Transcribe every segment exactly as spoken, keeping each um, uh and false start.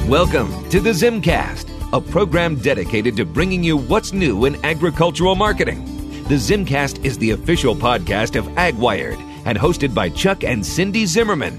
Welcome to the Zimcast, a program dedicated to bringing you what's new in agricultural marketing. The Zimcast is the official podcast of AgWired and hosted by Chuck and Cindy Zimmerman.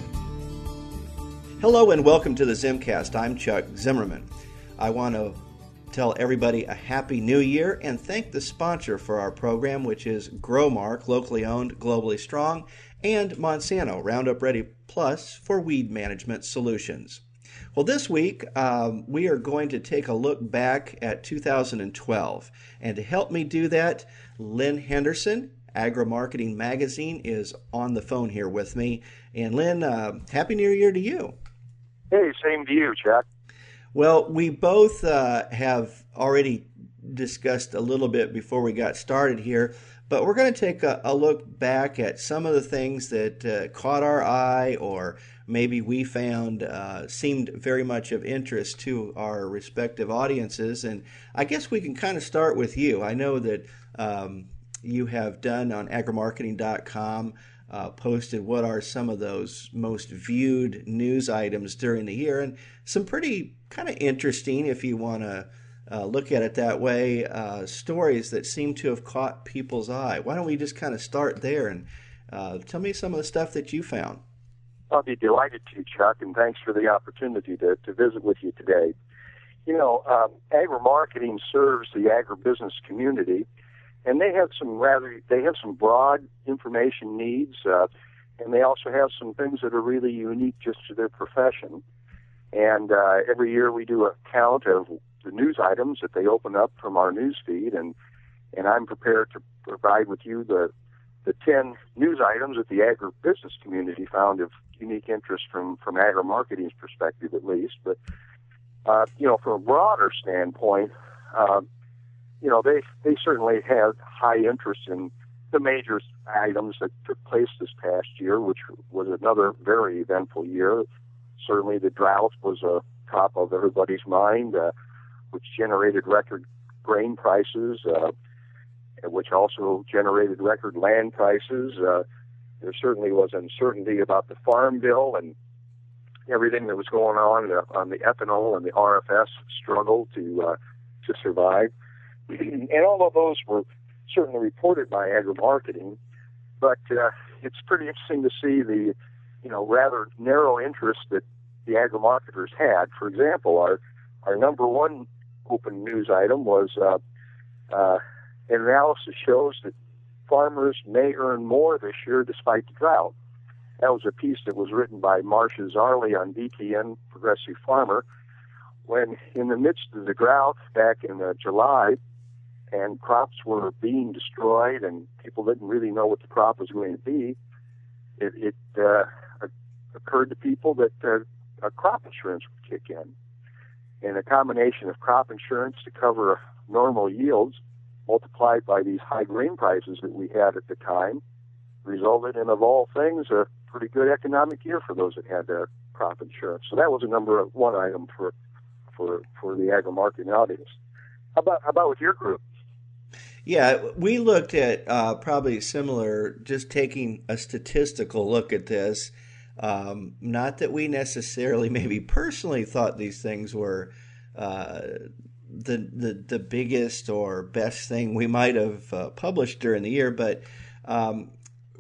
Hello and welcome to the Zimcast. I'm Chuck Zimmerman. I want to tell everybody a happy new year and thank the sponsor for our program, which is Growmark, locally owned, globally strong, and Monsanto, Roundup Ready Plus for weed management solutions. Well, this week um, we are going to take a look back at two thousand twelve. And to help me do that, Lynn Henderson, Agri-Marketing Magazine, is on the phone here with me. And Lynn, uh, Happy New Year to you. Hey, same to you, Chuck. Well, we both uh, have already discussed a little bit before we got started here, but we're going to take a, a look back at some of the things that uh, caught our eye or maybe we found uh, seemed very much of interest to our respective audiences. And I guess we can kind of start with you. I know that um, you have done on agri marketing dot com, uh, posted what are some of those most viewed news items during the year, and some pretty kind of interesting, if you want to uh, look at it that way, uh, stories that seem to have caught people's eye. Why don't we just kind of start there and uh, tell me some of the stuff that you found? I'll be delighted to, Chuck, and thanks for the opportunity to, to visit with you today. You know, um, agri-marketing serves the agribusiness community, and they have some rather they have some broad information needs, uh, and they also have some things that are really unique just to their profession. And uh, every year we do a count of the news items that they open up from our news feed, and and I'm prepared to provide with you the the ten news items that the agribusiness community found of unique interest from, from agri-marketing's perspective, at least. But, uh, you know, from a broader standpoint, uh, you know, they, they certainly had high interest in the major items that took place this past year, which was another very eventful year. Certainly the drought was a top of everybody's mind, uh, which generated record grain prices, uh, which also generated record land prices. Uh, there certainly was uncertainty about the Farm Bill and everything that was going on uh, on the ethanol and the R F S struggle to uh, to survive. And all of those were certainly reported by agri-marketing, but uh, it's pretty interesting to see the, you know, rather narrow interest that the agri-marketers had. For example, our our number one open news item was uh, uh, an analysis shows that farmers may earn more this year despite the drought. That was a piece that was written by Marcia Zarley on B T N, Progressive Farmer, when in the midst of the drought back in uh, July, and crops were being destroyed and people didn't really know what the crop was going to be, it, it uh, occurred to people that uh, a crop insurance would kick in. And a combination of crop insurance to cover normal yields multiplied by these high grain prices that we had at the time resulted in, of all things, a pretty good economic year for those that had their crop insurance. So that was a number one item for for, for the agri-marketing audience. How about, how about with your group? Yeah, we looked at uh, probably similar, just taking a statistical look at this. Um, not that we necessarily maybe personally thought these things were uh, the, the the biggest or best thing we might have uh, published during the year, but um,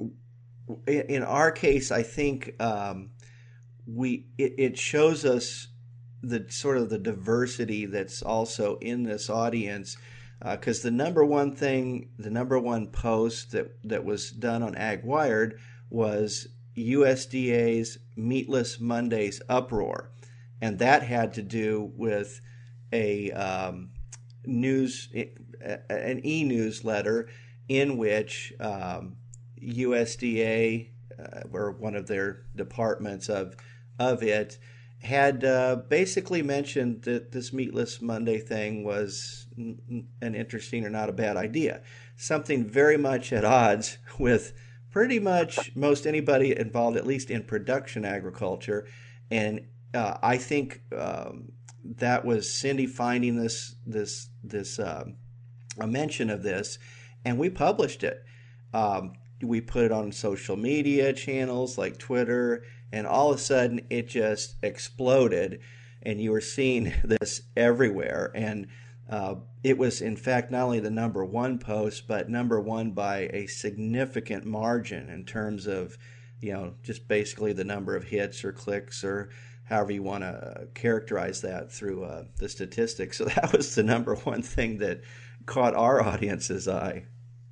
in, in our case, I think um, we it, it shows us the sort of the diversity that's also in this audience. Because uh, the number one thing, the number one post that, that was done on AgWired was U S D A's Meatless Mondays uproar, and that had to do with a um, news, an e-newsletter in which um, U S D A uh, or one of their departments of of it had uh, basically mentioned that this Meatless Monday thing was n- an interesting or not a bad idea. Something very much at odds with pretty much most anybody involved, at least in production agriculture. And uh, I think um, that was Cindy finding this this this um, a mention of this, and we published it. Um, we put it on social media channels like Twitter, and all of a sudden it just exploded. and you were seeing this everywhere. And uh, it was, in fact, not only the number one post, but number one by a significant margin in terms of, you know, just basically the number of hits or clicks or however you want to characterize that through uh, the statistics. So that was the number one thing that caught our audience's eye.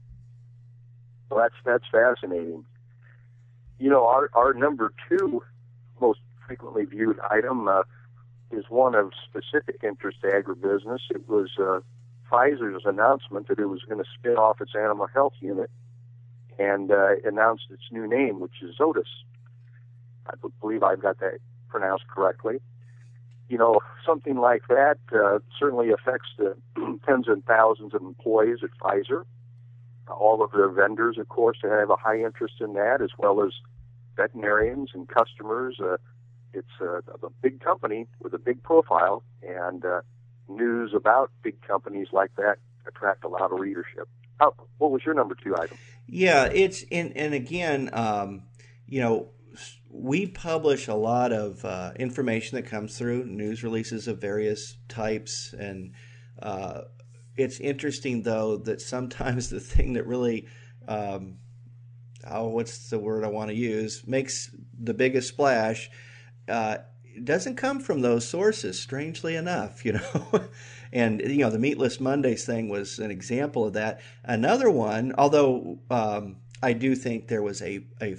Well, that's that's fascinating. You know, our, our number two most frequently viewed item uh, is one of specific interest to agribusiness. It was uh, Pfizer's announcement that it was going to spin off its animal health unit and uh, announced its new name, which is Zoetis. I believe I've got that pronounced correctly. You know, something like that uh, certainly affects the tens of thousands of employees at Pfizer. All of their vendors, of course, have a high interest in that, as well as veterinarians and customers. Uh, it's a, a big company with a big profile, and uh, news about big companies like that attract a lot of readership. How, what was your number two item? Yeah, it's and and again, um, you know, we publish a lot of uh, information that comes through news releases of various types, and uh, it's interesting though that sometimes the thing that really, um, oh, what's the word I want to use, makes the biggest splash, uh, doesn't come from those sources. Strangely enough, you know. And, you know, the Meatless Mondays thing was an example of that. Another one, although um, I do think there was a, a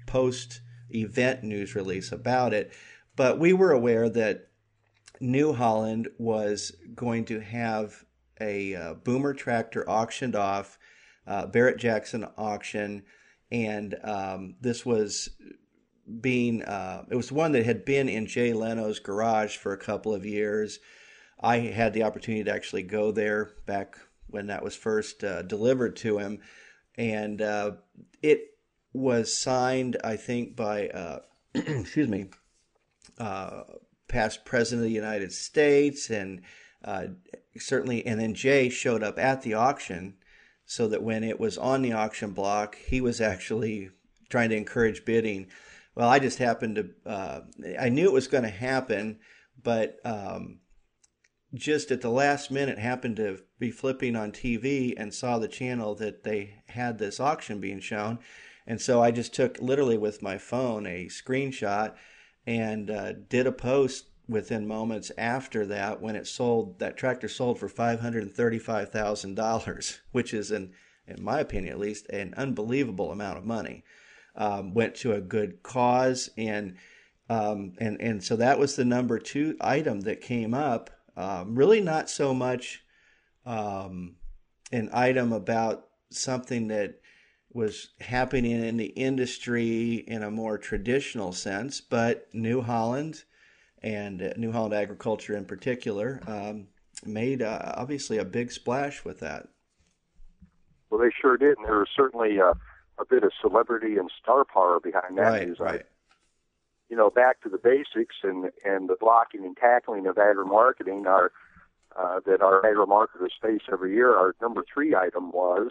post-event news release about it, but we were aware that New Holland was going to have a uh, Boomer tractor auctioned off, uh, Barrett Jackson auction, and um, this was being, uh, it was one that had been in Jay Leno's garage for a couple of years. I had the opportunity to actually go there back when that was first uh, delivered to him. And uh, it was signed, I think, by, uh, excuse me, uh, past President of the United States. And uh, certainly, and then Jay showed up at the auction so that when it was on the auction block, he was actually trying to encourage bidding. Well, I just happened to, uh, I knew it was going to happen, but um, just at the last minute happened to be flipping on T V and saw the channel that they had this auction being shown. And so I just took literally with my phone a screenshot and uh, did a post within moments after that when it sold, that tractor sold for five hundred thirty-five thousand dollars, which is, an, in my opinion at least, an unbelievable amount of money. Um, went to a good cause, and um, and and so that was the number two item that came up. Um, really not so much um, an item about something that was happening in the industry in a more traditional sense, but New Holland and uh, New Holland Agriculture in particular um, made uh, obviously a big splash with that. Well, they sure did, and there was certainly a, a bit of celebrity and star power behind that right, news. Right. You know, back to the basics and, and the blocking and tackling of agri-marketing our, uh, that our agri-marketers face every year, our number three item was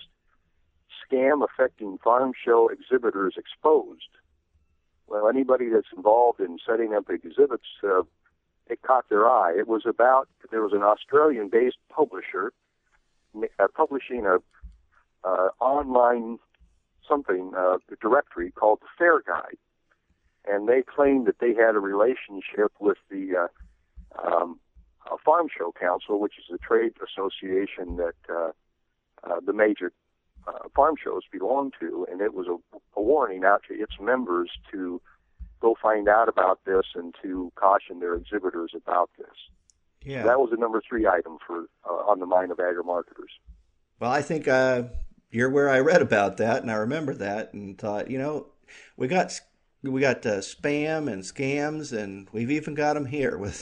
scam affecting farm show exhibitors exposed. Well, anybody that's involved in setting up exhibits, uh, it caught their eye. It was about, there was an Australian-based publisher uh, publishing a uh, online something, uh, directory called the Fair Guide. And they claimed that they had a relationship with the uh, um, uh, Farm Show Council, which is a trade association that uh, uh, the major uh, farm shows belong to, and it was a, a warning out to its members to go find out about this and to caution their exhibitors about this. Yeah, so that was the number three item for uh, on the mind of agri-marketers. Well, I think uh, you're where I read about that, and I remember that, and thought, you know, we got. We got uh, spam and scams, and we've even got them here with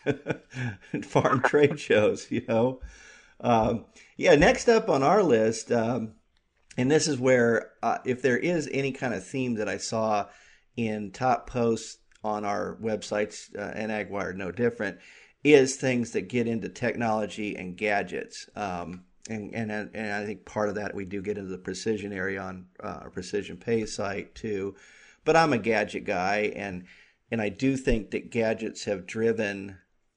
farm trade shows, you know. Um, yeah, next up on our list, um, and this is where, uh, if there is any kind of theme that I saw in top posts on our websites, uh, and AgWire no different, is things that get into technology and gadgets. Um, and, and, and I think part of that we do get into the precision area on uh, our Precision Pay site too. But I'm a gadget guy, and and I do think that gadgets have driven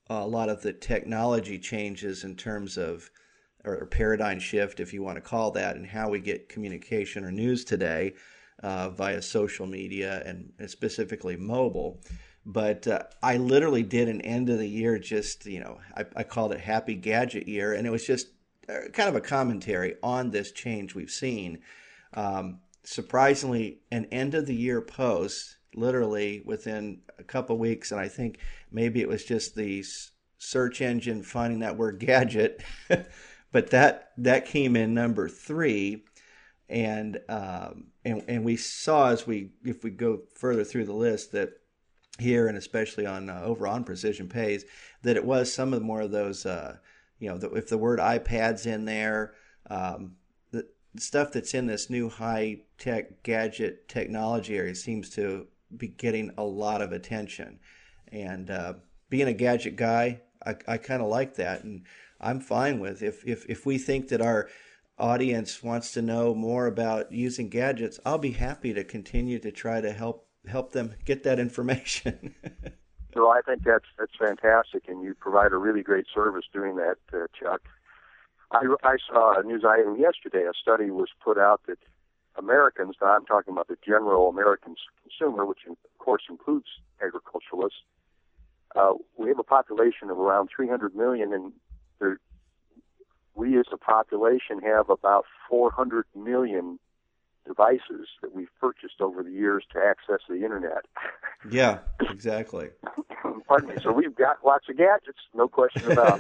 a lot of the technology changes in terms of, or paradigm shift, if you want to call that, and how we get communication or news today uh, via social media and specifically mobile. But uh, I literally did an end of the year, just, you know, I, I called it Happy Gadget Year, and it was just kind of a commentary on this change we've seen. Um, surprisingly, an end of the year post, literally within a couple weeks, and I think maybe it was just the search engine finding that word gadget, but that that came in number three, and um, and and we saw, as we if we go further through the list, that here, and especially on uh, over on Precision Pays, that it was some of more of those, uh, you know, the, if the word iPad's in there, um, the stuff that's in this new high-tech gadget technology area seems to be getting a lot of attention. And uh, being a gadget guy, I, I kind of like that, and I'm fine with if, if if we think that our audience wants to know more about using gadgets, I'll be happy to continue to try to help help them get that information. So I think that's that's fantastic, and you provide a really great service doing that, uh, Chuck. I, I saw a news item yesterday. A study was put out that Americans, now I'm talking about the general American consumer, which of course includes agriculturalists, uh, we have a population of around three hundred million, and there, we as a population have about four hundred million devices that we've purchased over the years to access the internet. Yeah, exactly. Pardon me. So we've got lots of gadgets, no question about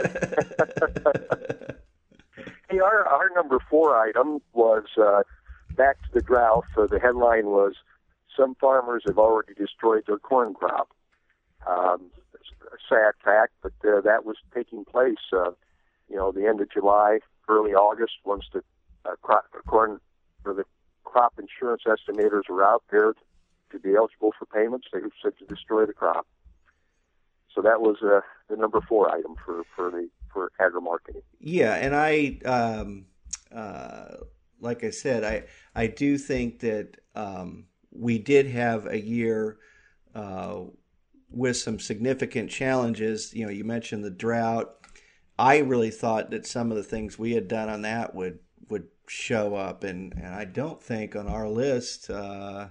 it. Hey, our, our number four item was uh, back to the drought. So the headline was, some farmers have already destroyed their corn crop. Um, it's a sad fact, but uh, that was taking place, uh, you know, the end of July, early August, once the uh, crop, corn, or the crop insurance estimators were out there to, to be eligible for payments. They were said to destroy the crop. So that was uh, the number four item for, for the for agri-marketing. Yeah, and I, um, uh, like I said, I I do think that um, we did have a year uh, with some significant challenges. You know, you mentioned the drought. I really thought that some of the things we had done on that would would show up, and, and I don't think on our list, uh,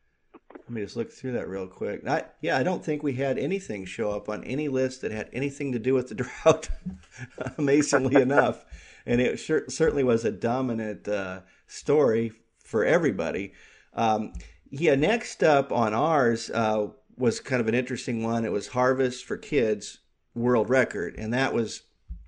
let me just look through that real quick. I, yeah, I don't think we had anything show up on any list that had anything to do with the drought, amazingly enough. And it sure, certainly was a dominant uh, story for everybody. Um, yeah, next up on ours uh, was kind of an interesting one. It was Harvest for Kids World Record, and that was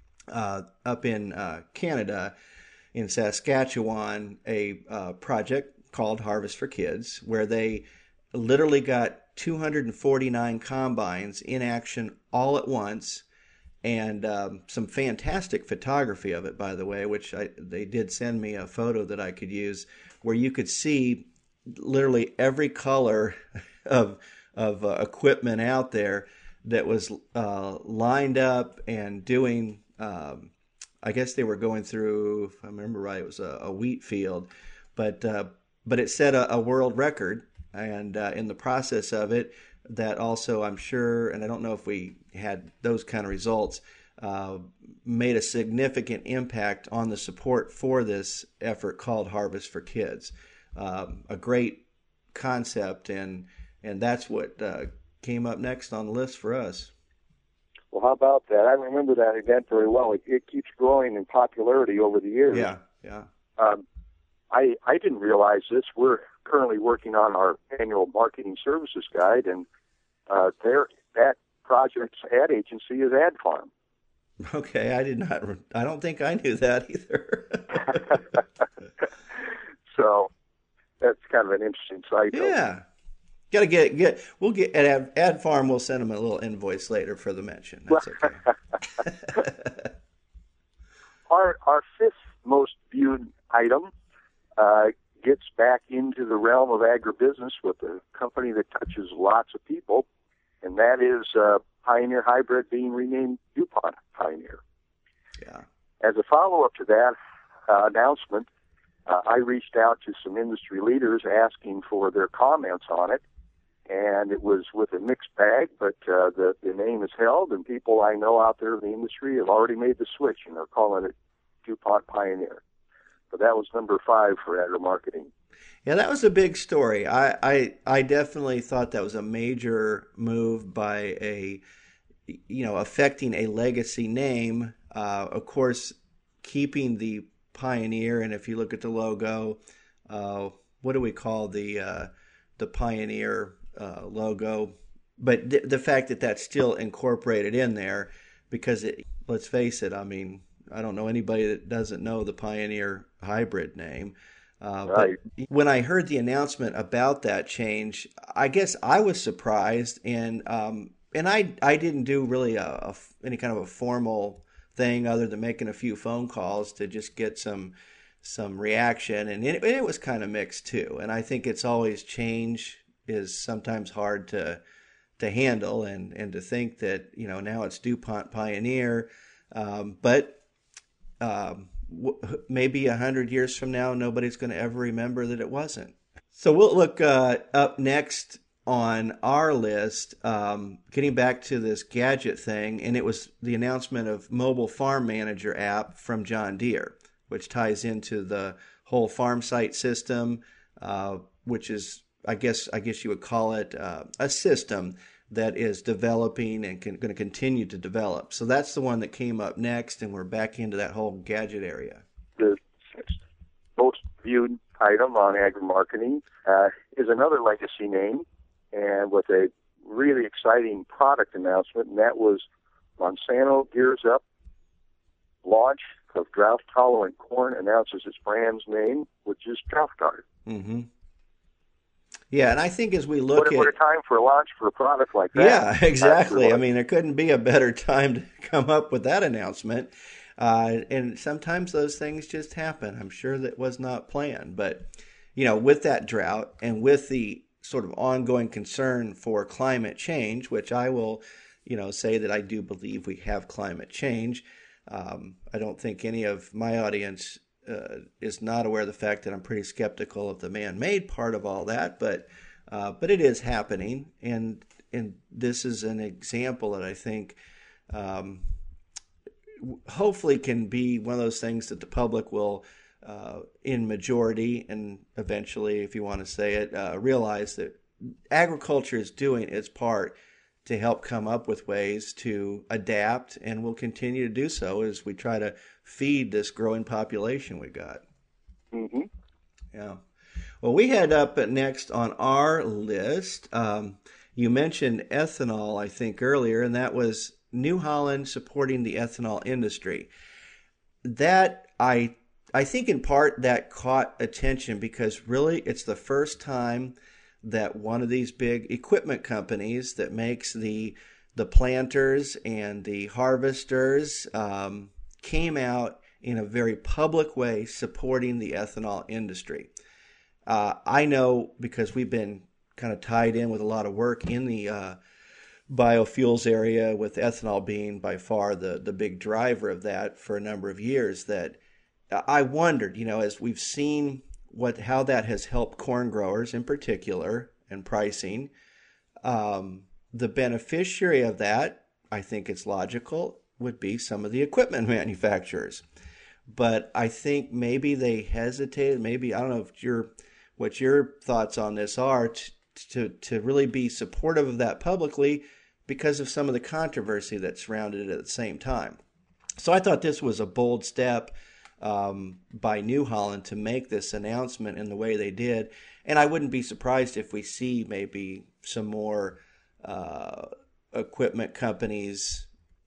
uh, up in uh, Canada, in Saskatchewan, a uh, project called Harvest for Kids, where they literally got two hundred forty-nine combines in action all at once, and um, some fantastic photography of it, by the way, which I, they did send me a photo that I could use, where you could see literally every color of of uh, equipment out there that was uh, lined up and doing. Um, I guess they were going through, if I remember right, it was a, a wheat field, but uh, but it set a, a world record, and uh, in the process of it, that also, I'm sure, and I don't know if we had those kind of results, uh, made a significant impact on the support for this effort called Harvest for Kids. Um, a great concept, and and that's what uh, came up next on the list for us. Well, how about that? I remember that event very well. It, it keeps growing in popularity over the years. Yeah, yeah. Um, I I didn't realize this. We're currently working on our annual marketing services guide, and uh, there that project's ad agency is Ad Farm. Okay, I did not. I don't think I knew that either. So that's kind of an interesting side. Yeah. Got to get get. We'll get at Ad, Ad Farm. We'll send them a little invoice later for the mention. That's okay. our our fifth most viewed item uh, gets back into the realm of agribusiness with a company that touches lots of people, and that is uh, Pioneer Hybrid being renamed DuPont Pioneer. Yeah. As a follow-up to that uh, announcement, uh, I reached out to some industry leaders asking for their comments on it. and it was with a mixed bag, but uh, the, the name is held, and people I know out there in the industry have already made the switch, and they're calling it DuPont Pioneer. But that was number five for agri-marketing. Yeah, that was a big story. I, I I definitely thought that was a major move by a, you know, affecting a legacy name. Uh, of course, keeping the Pioneer, and if you look at the logo, uh, what do we call the uh, the Pioneer uh, logo? But th- the fact that that's still incorporated in there, because it, let's face it, I mean, I don't know anybody that doesn't know the Pioneer hybrid name. Uh, right. But when I heard the announcement about that change, I guess I was surprised, and um, and I I didn't do really a, a any kind of a formal thing other than making a few phone calls to just get some some reaction, and it, it was kind of mixed too. And I think it's always change is sometimes hard to to handle, and and to think that, you know, now it's DuPont Pioneer, um, but um, maybe a hundred years from now, nobody's going to ever remember that it wasn't. So we'll look uh, up next on our list, um, getting back to this gadget thing, and it was the announcement of Mobile Farm Manager app from John Deere, which ties into the whole farm site system, uh, which is, I guess, I guess you would call it uh, a system that is developing and can, going to continue to develop. So that's the one that came up next, and we're back into that whole gadget area. The sixth most viewed item on agri-marketing uh, is another legacy name, and with a really exciting product announcement, and that was Monsanto gears up launch of drought-tolerant corn, announces its brand's name, which is DroughGuard. Mm-hmm. Yeah, and I think as we look what, at... What a time for a launch for a product like that. Yeah, exactly. I mean, there couldn't be a better time to come up with that announcement. Uh, and sometimes those things just happen. I'm sure that was not planned. But, you know, with that drought and with the sort of ongoing concern for climate change, which I will, you know, say that I do believe we have climate change. Um, I don't think any of my audience Uh, is not aware of the fact that I'm pretty skeptical of the man-made part of all that, but uh, but it is happening, and and this is an example that I think um, hopefully can be one of those things that the public will, uh, in majority, and eventually, if you want to say it, uh, realize that agriculture is doing its part to help come up with ways to adapt, and will continue to do so as we try to feed this growing population we got. Mm-hmm. Yeah. Well, we had up next on our list, um, you mentioned ethanol, I think, earlier, and that was New Holland supporting the ethanol industry. That, I I think in part that caught attention because really it's the first time that one of these big equipment companies that makes the the planters and the harvesters um, came out in a very public way supporting the ethanol industry. Uh, I know because we've been kind of tied in with a lot of work in the uh, biofuels area, with ethanol being by far the, the big driver of that for a number of years, that I wondered, you know, as we've seen what how that has helped corn growers in particular and pricing, um, the beneficiary of that, I think it's logical, would be some of the equipment manufacturers. But I think maybe they hesitated. Maybe, I don't know if your what your thoughts on this are, to, to to really be supportive of that publicly because of some of the controversy that surrounded it at the same time. So I thought this was a bold step um, by New Holland to make this announcement in the way they did. And I wouldn't be surprised if we see maybe some more uh, equipment companies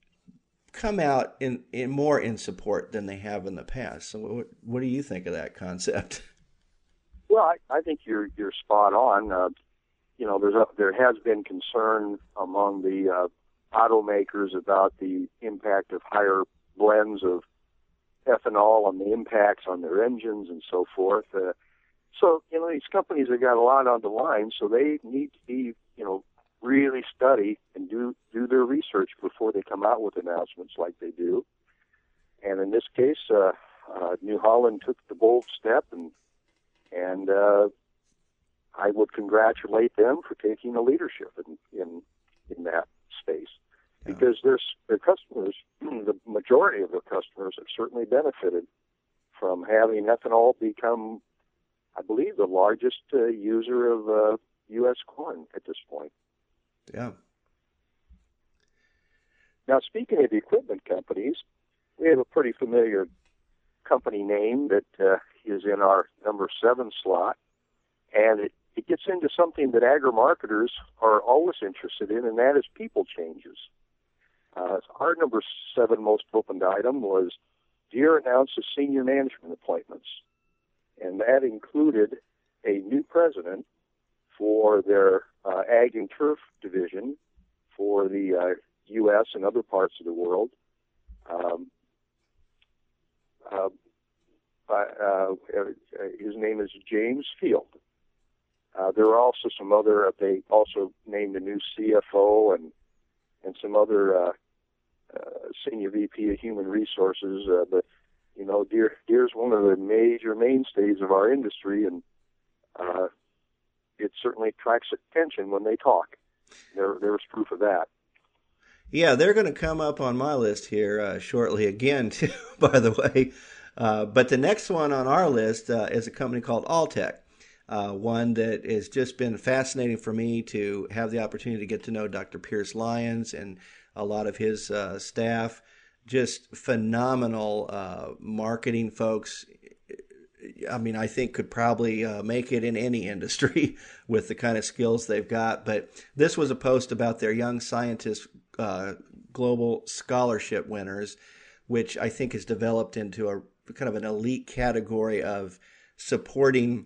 come out in, in more in support than they have in the past. So what, what do you think of that concept? Well, I, I think you're you're spot on. Uh, you know, there's a, there has been concern among the uh, automakers about the impact of higher blends of ethanol and the impacts on their engines and so forth. Uh, so, you know, these companies have got a lot on the line, so they need to be, you know, really study and do, do their research before they come out with announcements like they do. And in this case, uh, uh, New Holland took the bold step and, and uh, I would congratulate them for taking the leadership in in, in that space, yeah. because there's their customers, the majority of their customers have certainly benefited from having ethanol become, I believe, the largest uh, user of uh, U S corn at this point. Yeah. Now, speaking of equipment companies, we have a pretty familiar company name that uh, is in our number seven slot, and it, it gets into something that agri-marketers are always interested in, and that is people changes. Uh, our number seven most opened item was Deere announces senior management appointments, and that included a new president for their uh, Ag and Turf division for the uh, U S and other parts of the world. Um, uh, uh, his name is James Field. Uh, there are also some other, uh, they also named a new C F O and and some other uh, uh, senior V P of Human Resources. Uh, but, you know, Deere, Deere's one of the major mainstays of our industry, and uh, it certainly attracts attention when they talk. There, there was proof of that. Yeah, they're going to come up on my list here uh, shortly again, too, by the way. Uh, but the next one on our list uh, is a company called Alltech, uh, one that has just been fascinating for me to have the opportunity to get to know Doctor Pierce Lyons and a lot of his uh, staff. Just phenomenal uh, marketing folks. I mean, I think could probably uh, make it in any industry with the kind of skills they've got. But this was a post about their Young Scientist uh, Global Scholarship winners, which I think has developed into a kind of an elite category of supporting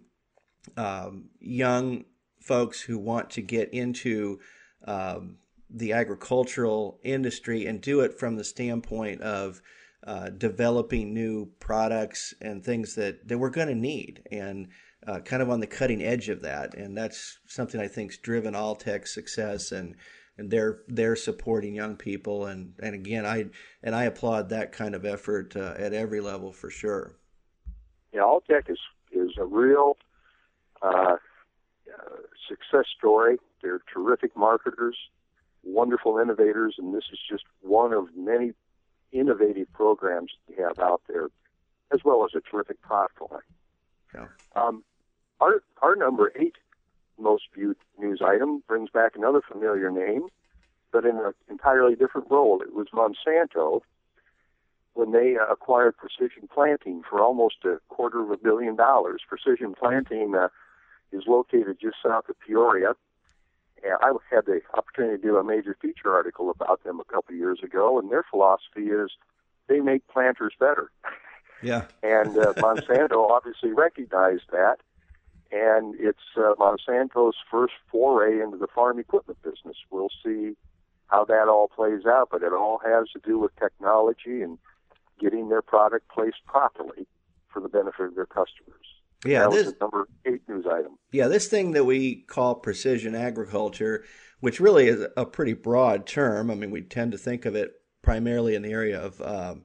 um, young folks who want to get into um, the agricultural industry and do it from the standpoint of uh, developing new products and things that, that we're going to need, and uh, kind of on the cutting edge of that. And that's something I think's driven Alltech's success, and and they're they're supporting young people. And, and again, I and I applaud that kind of effort uh, at every level for sure. Yeah, Alltech is is a real uh, uh, success story. They're terrific marketers, wonderful innovators, and this is just one of many innovative programs we have out there, as well as a terrific product line. Yeah. Um, our our number eight most viewed news item brings back another familiar name, but in an entirely different role. It was Monsanto when they uh, acquired Precision Planting for almost a quarter of a billion dollars. Precision Planting uh, is located just south of Peoria. And I had the opportunity to do a major feature article about them a couple of years ago, and their philosophy is they make planters better. Yeah. And uh, Monsanto obviously recognized that, and it's uh, Monsanto's first foray into the farm equipment business. We'll see how that all plays out, but it all has to do with technology and getting their product placed properly for the benefit of their customers. Yeah, that this, was the number eight news item. Yeah, this thing that we call precision agriculture, which really is a pretty broad term. I mean, we tend to think of it primarily in the area of um,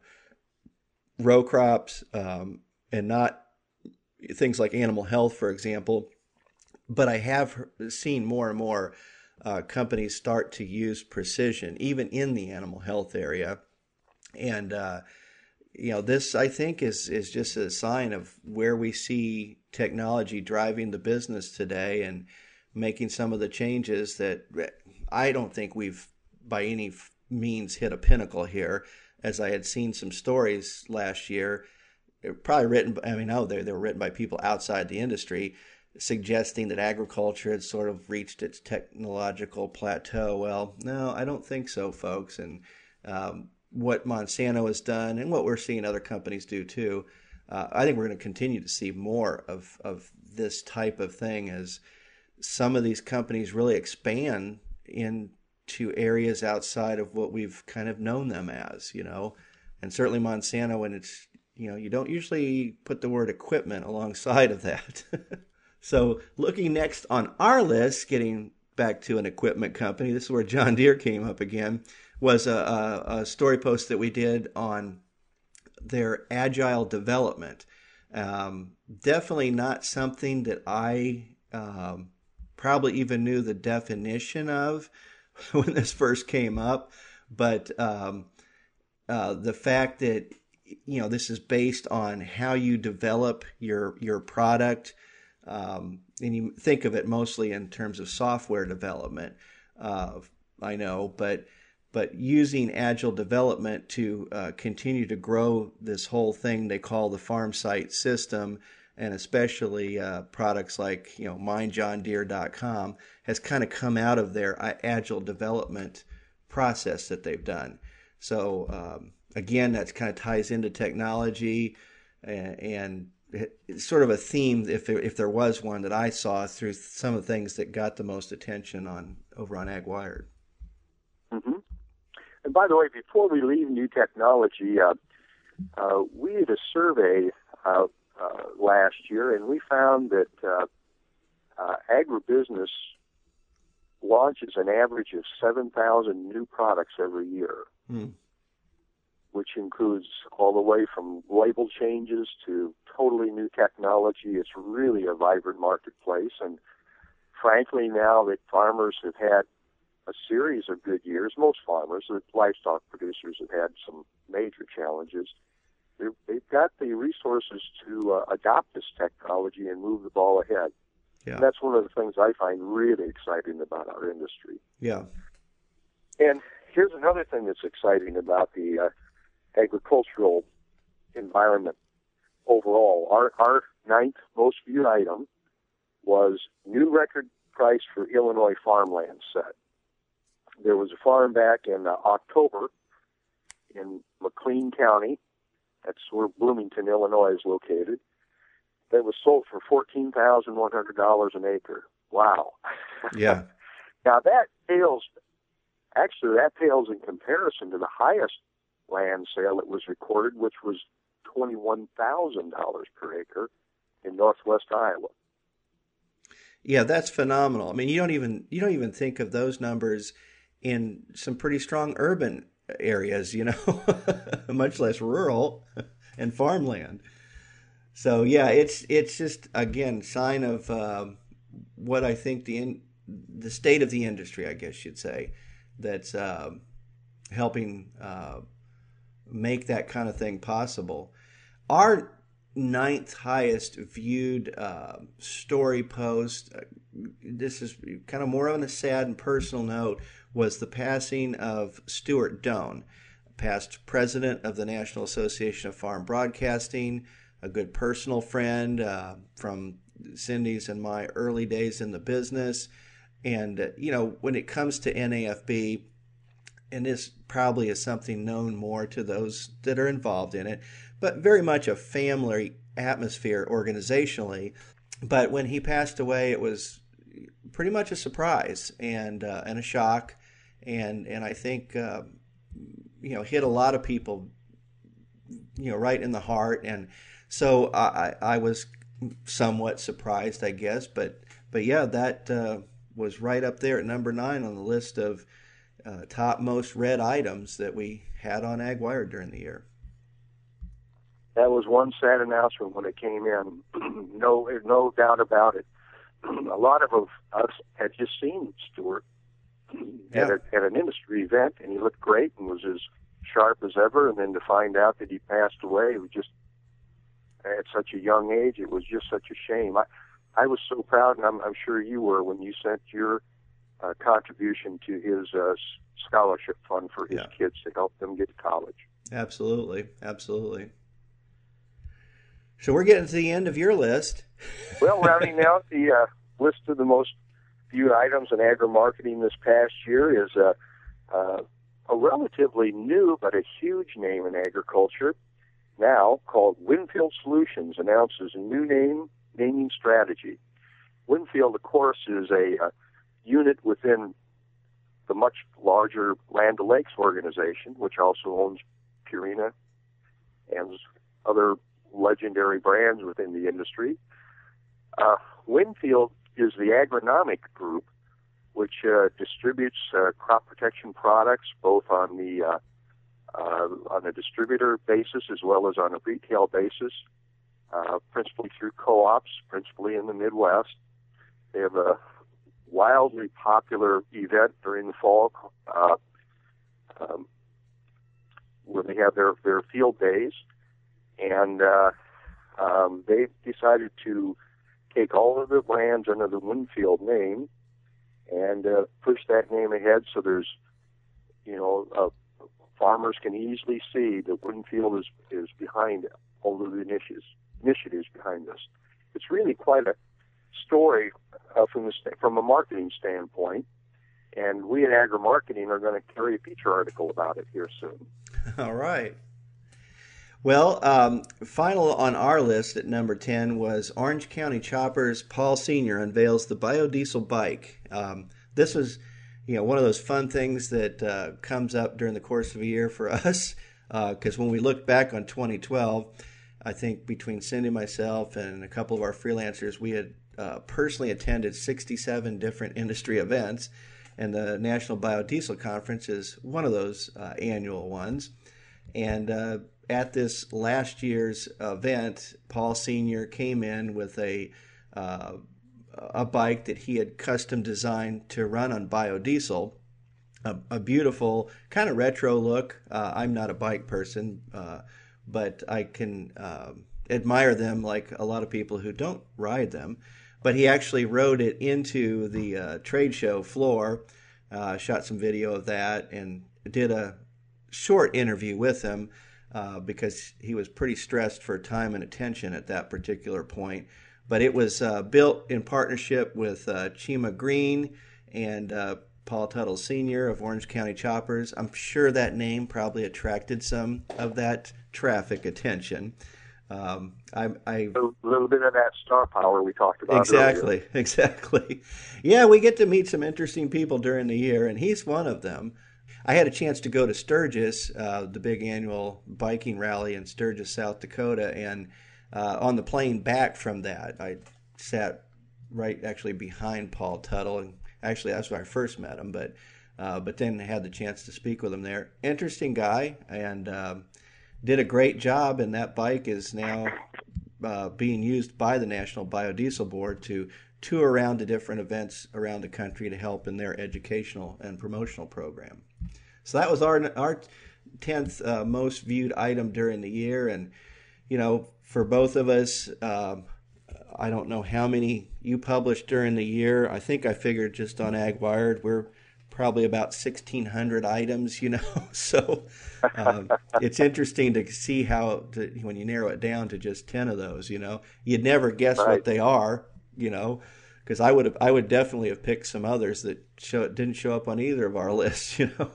row crops um, and not things like animal health, for example. But I have seen more and more uh, companies start to use precision, even in the animal health area. And uh, you know, this, I think, is is just a sign of where we see technology driving the business today and making some of the changes that I don't think we've by any means hit a pinnacle here. As I had seen some stories last year, probably written, I mean, no, they, they were written by people outside the industry, suggesting that agriculture had sort of reached its technological plateau. Well, no, I don't think so, folks. And um, what Monsanto has done and what we're seeing other companies do too, uh, I think we're going to continue to see more of, of this type of thing as some of these companies really expand into areas outside of what we've kind of known them as, you know. And certainly Monsanto, when it's, you know, you don't usually put the word equipment alongside of that. So looking next on our list, getting back to an equipment company, this is where John Deere came up again, was a, a, a story post that we did on their agile development. Um, definitely not something that I um, probably even knew the definition of when this first came up. But um, uh, the fact that, you know, this is based on how you develop your your product, um, and you think of it mostly in terms of software development, uh, I know, but but using agile development to uh, continue to grow this whole thing they call the farm site system, and especially uh, products like, you know, mind john deere dot com has kind of come out of their agile development process that they've done. So um, again, that kind of ties into technology, and, and it's sort of a theme, if there, if there was one, that I saw through some of the things that got the most attention on over on AgWired. Mm-hmm. And by the way, before we leave new technology, uh, uh, we did a survey uh, uh, last year, and we found that uh, uh, agribusiness launches an average of seven thousand new products every year, mm. which includes all the way from label changes to totally new technology. It's really a vibrant marketplace, and frankly, now that farmers have had a series of good years, most farmers, the livestock producers have had some major challenges. They're, they've got the resources to uh, adopt this technology and move the ball ahead. Yeah. And that's one of the things I find really exciting about our industry. Yeah. And here's another thing that's exciting about the uh, agricultural environment overall. Our, our ninth most viewed item was new record price for Illinois farmland set. There was a farm back in uh, October in McLean County. That's where Bloomington, Illinois is located. That was sold for fourteen thousand one hundred dollars an acre. Wow. Yeah. Now that pales, actually that pales in comparison to the highest land sale that was recorded, which was twenty-one thousand dollars per acre in northwest Iowa. Yeah, that's phenomenal. I mean, you don't even you don't even think of those numbers in some pretty strong urban areas, you know, much less rural and farmland. So yeah, it's it's just again sign of um, what I think the in, the state of the industry, I guess you'd say, that's uh, helping uh, make that kind of thing possible. Our ninth highest viewed uh, story post, uh, this is kind of more on a sad and personal note, was the passing of Stuart Doan, past president of the National Association of Farm Broadcasting, a good personal friend uh, from Cindy's and my early days in the business. And, uh, you know, when it comes to N A F B, and this probably is something known more to those that are involved in it, but very much a family atmosphere organizationally. But when he passed away, it was pretty much a surprise and uh, and a shock, and and I think uh, you know hit a lot of people, you know, right in the heart. And so I, I was somewhat surprised, I guess, but but yeah, that uh, was right up there at number nine on the list of uh, top most read items that we had on AgWired during the year. That was one sad announcement when it came in. no, no doubt about it. A lot of us had just seen Stuart yeah. at, a, at an industry event, and he looked great and was as sharp as ever. And then to find out that he passed away, it was just at such a young age, it was just such a shame. I, I was so proud, and I'm, I'm sure you were, when you sent your uh, contribution to his uh, scholarship fund for his yeah. kids to help them get to college. Absolutely, absolutely. So we're getting to the end of your list. Well, rounding out the uh, list of the most viewed items in agri-marketing this past year is uh, uh, a relatively new but a huge name in agriculture now called Winfield Solutions announces a new name naming strategy. Winfield, of course, is a uh, unit within the much larger Land O'Lakes organization, which also owns Purina and other legendary brands within the industry. Uh, Winfield is the agronomic group which uh, distributes uh, crop protection products both on the uh, uh, on a distributor basis as well as on a retail basis, uh, principally through co-ops, principally in the Midwest. They have a wildly popular event during the fall uh, um, where they have their, their field days. And uh, um, they've decided to take all of the brands under the Winfield name and uh, push that name ahead so there's, you know, uh, farmers can easily see that Winfield is, is behind all of the initiatives, initiatives behind this. It's really quite a story uh, from the from a marketing standpoint, and we at Agri-Marketing are going to carry a feature article about it here soon. All right. Well, um, final on our list at number ten was Orange County Choppers. Paul Senior unveils the biodiesel bike. Um, this was, you know, one of those fun things that uh, comes up during the course of a year for us, because uh, when we look back on twenty twelve, I think between Cindy, myself, and a couple of our freelancers, we had uh, personally attended sixty-seven different industry events, and the National Biodiesel Conference is one of those uh, annual ones. And uh, at this last year's event, Paul Senior came in with a uh, a bike that he had custom designed to run on biodiesel, a, a beautiful kind of retro look. Uh, I'm not a bike person, uh, but I can uh, admire them like a lot of people who don't ride them. But he actually rode it into the uh, trade show floor, uh, shot some video of that, and did a short interview with him uh, because he was pretty stressed for time and attention at that particular point. But it was uh, built in partnership with uh, Chima Green and uh, Paul Tuttle Senior of Orange County Choppers. I'm sure that name probably attracted some of that traffic attention. Um, I, I a little bit of that star power we talked about exactly, earlier. exactly. Yeah, we get to meet some interesting people during the year, and he's one of them. I had a chance to go to Sturgis, uh, the big annual biking rally in Sturgis, South Dakota, and uh, on the plane back from that, I sat right actually behind Paul Tuttle, and actually that's where I first met him, but uh, but then had the chance to speak with him there. Interesting guy, and um, did a great job, and that bike is now uh, being used by the National Biodiesel Board to tour around to different events around the country to help in their educational and promotional program. So that was our our tenth uh, most viewed item during the year, and you know, for both of us, um, I don't know how many you published during the year. I think I figured just on AgWired we're probably about sixteen hundred items, you know. So um, it's interesting to see how to, when you narrow it down to just ten of those, you know, you'd never guess right. what they are, you know. Because I would have, I would definitely have picked some others that show, didn't show up on either of our lists, you know.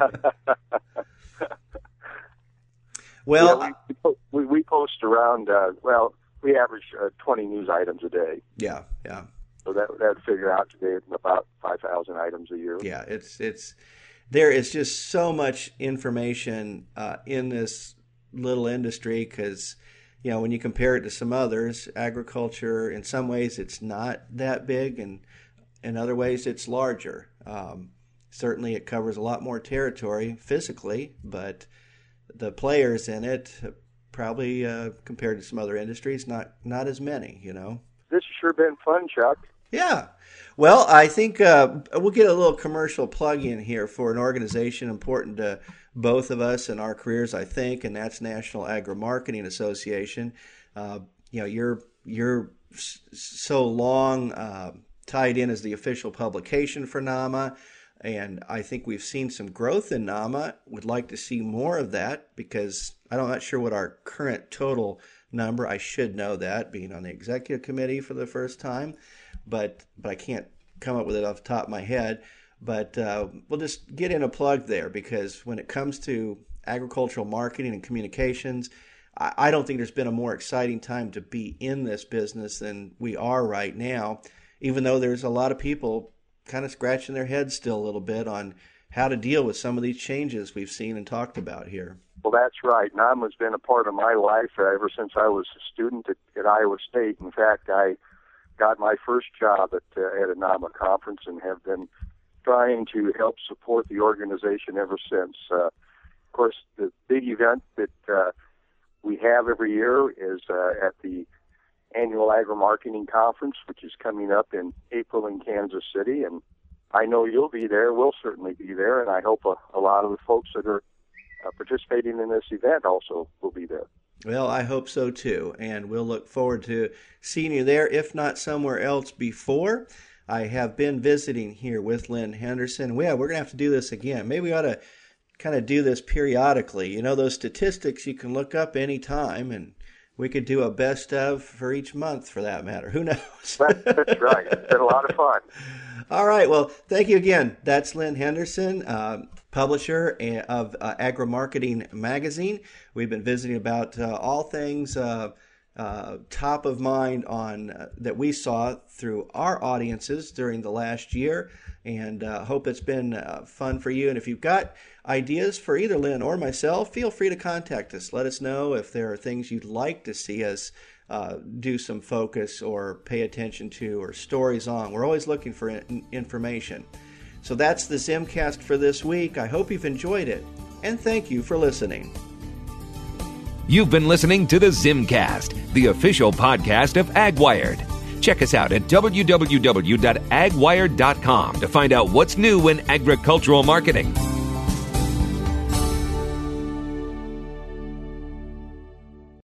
Well, yeah, we, we we post around. Uh, well, we average uh, twenty news items a day. Yeah, yeah. So that that'd figure out today about five thousand items a year. Yeah, it's it's there is just so much information uh, in this little industry because. You know, when you compare it to some others, agriculture, in some ways it's not that big, and in other ways it's larger. Um, certainly it covers a lot more territory physically, but the players in it probably, uh, compared to some other industries, not, not as many, you know. This has sure been fun, Chuck. Yeah. Well, I think uh, we'll get a little commercial plug in here for an organization important to both of us in our careers, I think, and that's National Agri-Marketing Association. Uh, you know, you're you're so long uh, tied in as the official publication for NAMA, and I think we've seen some growth in NAMA. Would like to see more of that because I'm not sure what our current total number. I should know that, being on the executive committee for the first time, but but I can't come up with it off the top of my head. But uh, we'll just get in a plug there because when it comes to agricultural marketing and communications, I, I don't think there's been a more exciting time to be in this business than we are right now, even though there's a lot of people kind of scratching their heads still a little bit on how to deal with some of these changes we've seen and talked about here. Well, that's right. NAMA's been a part of my life ever since I was a student at, at Iowa State. In fact, I got my first job at, uh, at a NAMA conference and have been trying to help support the organization ever since. Uh, of course, the big event that uh, we have every year is uh, at the annual agri-marketing conference, which is coming up in April in Kansas City. And I know you'll be there. We'll certainly be there. And I hope a, a lot of the folks that are uh, participating in this event also will be there. Well, I hope so too. And we'll look forward to seeing you there, if not somewhere else before. I have been visiting here with Lynn Henderson. Yeah, we're going to have to do this again. Maybe we ought to kind of do this periodically. You know, those statistics you can look up anytime, and we could do a best of for each month, for that matter. Who knows? That's right. It's been a lot of fun. All right. Well, thank you again. That's Lynn Henderson, uh, publisher of uh, Agri-Marketing Magazine. We've been visiting about uh, all things uh, uh, top of mind on uh, that we saw through our audiences during the last year, and uh, hope it's been uh, fun for you. And if you've got ideas for either Lynn or myself, feel free to contact us. Let us know if there are things you'd like to see us uh, do some focus or pay attention to, or stories on. We're always looking for in- information. So that's the Zimcast for this week. I hope you've enjoyed it, and thank you for listening. You've been listening to the Zimcast, the official podcast of AgWired. Check us out at w w w dot ag wired dot com to find out what's new in agricultural marketing.